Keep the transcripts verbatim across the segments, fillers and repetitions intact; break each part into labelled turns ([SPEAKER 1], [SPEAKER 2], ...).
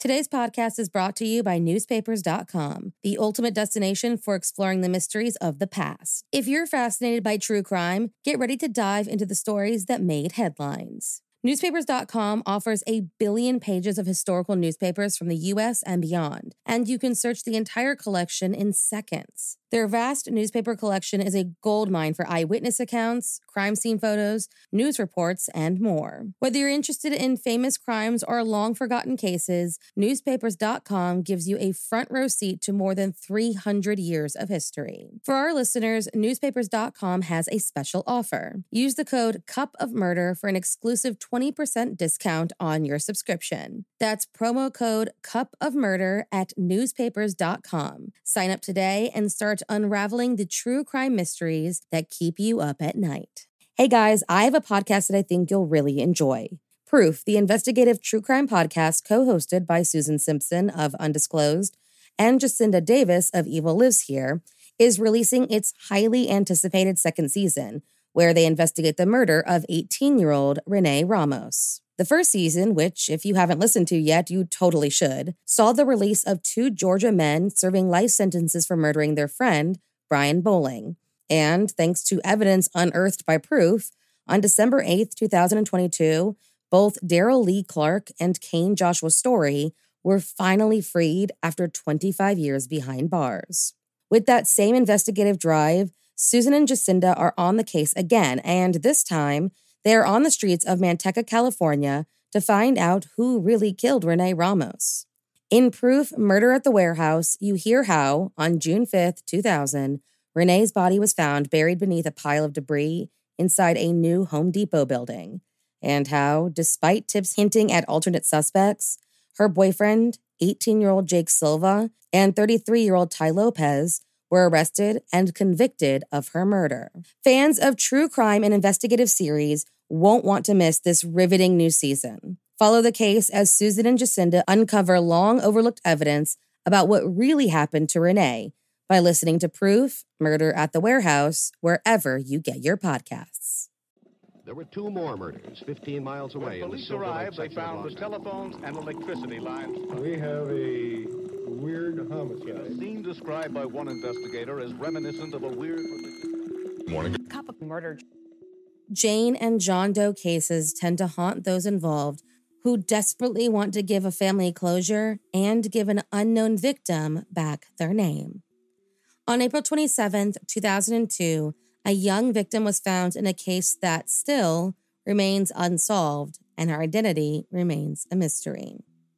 [SPEAKER 1] Today's podcast is brought to you by newspapers dot com, the ultimate destination for exploring the mysteries of the past. If you're fascinated by true crime, get ready to dive into the stories that made headlines. newspapers dot com offers a billion pages of historical newspapers from the U S and beyond, and you can search the entire collection in seconds. Their vast newspaper collection is a goldmine for eyewitness accounts, crime scene photos, news reports, and more. Whether you're interested in famous crimes or long-forgotten cases, newspapers dot com gives you a front row seat to more than three hundred years of history. For our listeners, newspapers dot com has a special offer. Use the code Cup of Murder for an exclusive twenty percent discount on your subscription. That's promo code Cup of Murder at newspapers dot com. Sign up today and start unraveling the true crime mysteries that keep you up at night. Hey guys, I have a podcast that I think you'll really enjoy. Proof, the investigative true crime podcast co-hosted by Susan Simpson of Undisclosed and Jacinda Davis of Evil Lives Here, is releasing its highly anticipated second season, where they investigate the murder of eighteen-year-old Renee Ramos. The first season, which if you haven't listened to yet, you totally should, saw the release of two Georgia men serving life sentences for murdering their friend, Brian Bowling. And thanks to evidence unearthed by Proof, on December eighth, twenty twenty-two, both Daryl Lee Clark and Kane Joshua Story were finally freed after twenty-five years behind bars. With that same investigative drive, Susan and Jacinda are on the case again, and this time, they are on the streets of Manteca, California, to find out who really killed Renee Ramos. In Proof, Murder at the Warehouse, you hear how, on June fifth, two thousand, Renee's body was found buried beneath a pile of debris inside a new Home Depot building, and how, despite tips hinting at alternate suspects, her boyfriend, eighteen-year-old Jake Silva, and thirty-three-year-old Ty Lopez were arrested and convicted of her murder. Fans of true crime and investigative series won't want to miss this riveting new season. Follow the case as Susan and Jacinda uncover long-overlooked evidence about what really happened to Renee by listening to Proof, Murder at the Warehouse, wherever you get your podcasts.
[SPEAKER 2] There were two more murders fifteen miles away.
[SPEAKER 3] When police arrived, they found the telephones and electricity lines.
[SPEAKER 4] We have a weird homicide.
[SPEAKER 3] A scene described by one investigator as reminiscent of a weird...
[SPEAKER 5] Morning.
[SPEAKER 1] Cup of Murder. Jane and John Doe cases tend to haunt those involved who desperately want to give a family closure and give an unknown victim back their name. On April twenty-seventh, two thousand two, a young victim was found in a case that still remains unsolved, and her identity remains a mystery.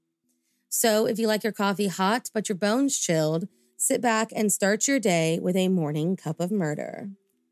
[SPEAKER 1] So if you like your coffee hot but your bones chilled, sit back and start your day with a morning cup of murder.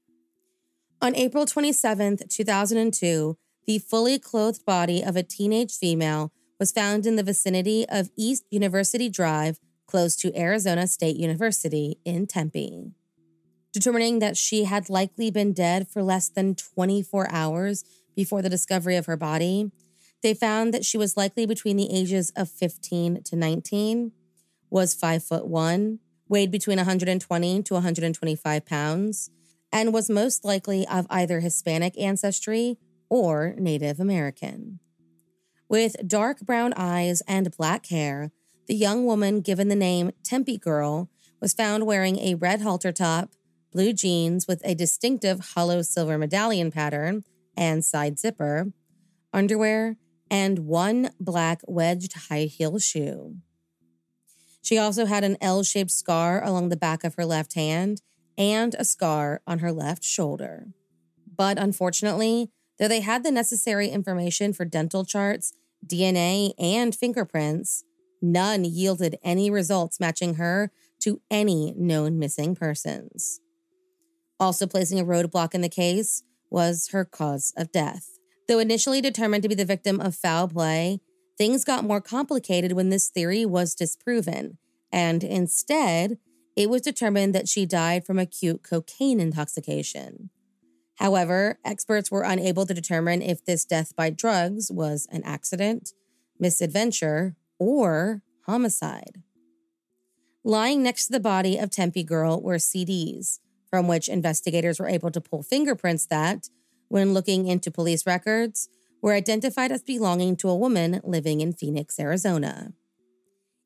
[SPEAKER 1] On April twenty-seventh, two thousand two, the fully clothed body of a teenage female was found in the vicinity of East University Drive, close to Arizona State University in Tempe. Determining that she had likely been dead for less than twenty-four hours before the discovery of her body, they found that she was likely between the ages of fifteen to nineteen, was five foot one, weighed between one hundred twenty to one hundred twenty-five pounds, and was most likely of either Hispanic ancestry or Native American. With dark brown eyes and black hair, the young woman given the name Tempe Girl was found wearing a red halter top, blue jeans with a distinctive hollow silver medallion pattern and side zipper, underwear, and one black wedged high heel shoe. She also had an L-shaped scar along the back of her left hand and a scar on her left shoulder. But unfortunately, though they had the necessary information for dental charts, D N A, and fingerprints, none yielded any results matching her to any known missing persons. Also placing a roadblock in the case was her cause of death. Though initially determined to be the victim of foul play, things got more complicated when this theory was disproven, and instead, it was determined that she died from acute cocaine intoxication. However, experts were unable to determine if this death by drugs was an accident, misadventure, or homicide. Lying next to the body of Tempe Girl were C Ds, from which investigators were able to pull fingerprints that, when looking into police records, were identified as belonging to a woman living in Phoenix, Arizona.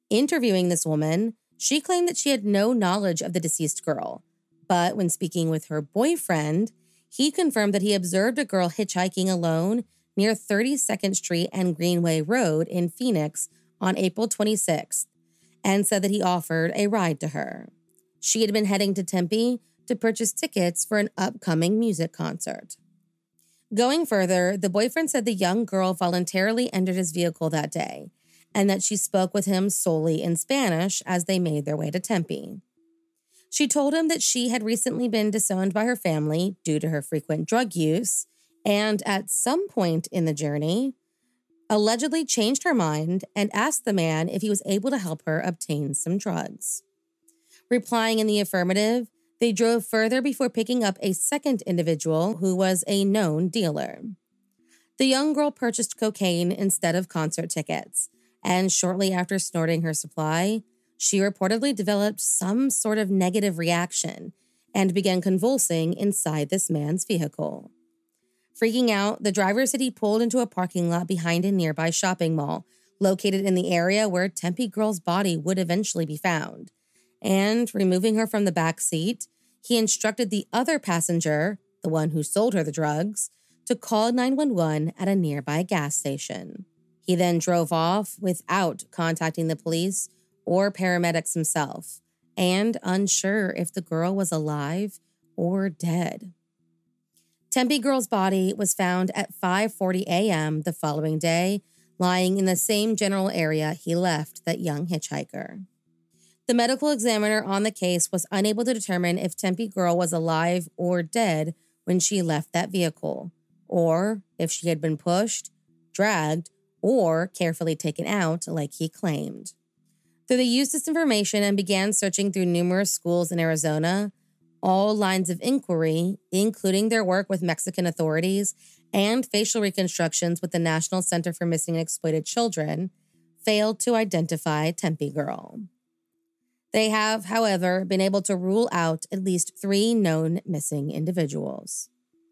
[SPEAKER 1] Interviewing this woman, she claimed that she had no knowledge of the deceased girl, but when speaking with her boyfriend, he confirmed that he observed a girl hitchhiking alone near thirty-second Street and Greenway Road in Phoenix on April twenty-sixth, and said that he offered a ride to her. She had been heading to Tempe to purchase tickets for an upcoming music concert. Going further, the boyfriend said the young girl voluntarily entered his vehicle that day, and that she spoke with him solely in Spanish as they made their way to Tempe. She told him that she had recently been disowned by her family due to her frequent drug use, and at some point in the journey, allegedly changed her mind and asked the man if he was able to help her obtain some drugs. Replying in the affirmative, they drove further before picking up a second individual who was a known dealer. The young girl purchased cocaine instead of concert tickets, and shortly after snorting her supply, she reportedly developed some sort of negative reaction and began convulsing inside this man's vehicle. Freaking out, the driver said he pulled into a parking lot behind a nearby shopping mall, located in the area where Tempe girl's body would eventually be found. And, removing her from the back seat, he instructed the other passenger, the one who sold her the drugs, to call nine one one at a nearby gas station. He then drove off without contacting the police or paramedics himself, and unsure if the girl was alive or dead. Tempe girl's body was found at five forty a.m. the following day, lying in the same general area he left that young hitchhiker. The medical examiner on the case was unable to determine if Tempe girl was alive or dead when she left that vehicle, or if she had been pushed, dragged, or carefully taken out like he claimed. Though they used this information and began searching through numerous schools in Arizona, all lines of inquiry, including their work with Mexican authorities and facial reconstructions with the National Center for Missing and Exploited Children, failed to identify Tempe girl. They have, however, been able to rule out at least three known missing individuals.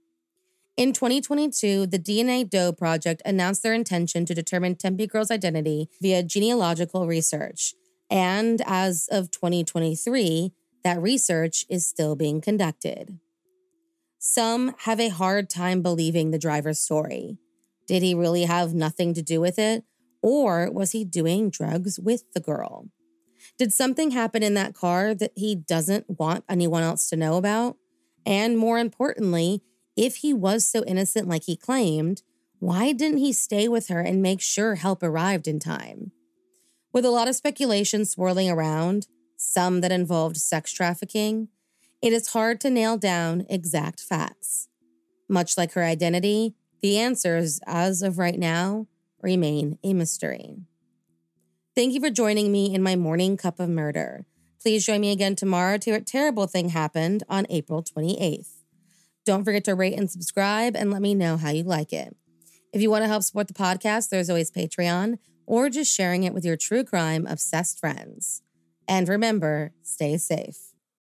[SPEAKER 1] In twenty twenty-two, the D N A Doe Project announced their intention to determine Tempe girl's identity via genealogical research, and as of twenty twenty-three, that research is still being conducted. Some have a hard time believing the driver's story. Did he really have nothing to do with it, or was he doing drugs with the girl? Did something happen in that car that he doesn't want anyone else to know about? And more importantly, if he was so innocent like he claimed, why didn't he stay with her and make sure help arrived in time? With a lot of speculation swirling around, some that involved sex trafficking, it is hard to nail down exact facts. Much like her identity, the answers, as of right now, remain a mystery. Thank you for joining me in my morning cup of murder. Please join me again tomorrow to hear what terrible thing happened on April twenty-eighth. Don't forget to rate and subscribe and let me know how you like it. If you want to help support the podcast, there's always Patreon or just sharing it with your true crime obsessed friends. And remember, stay safe.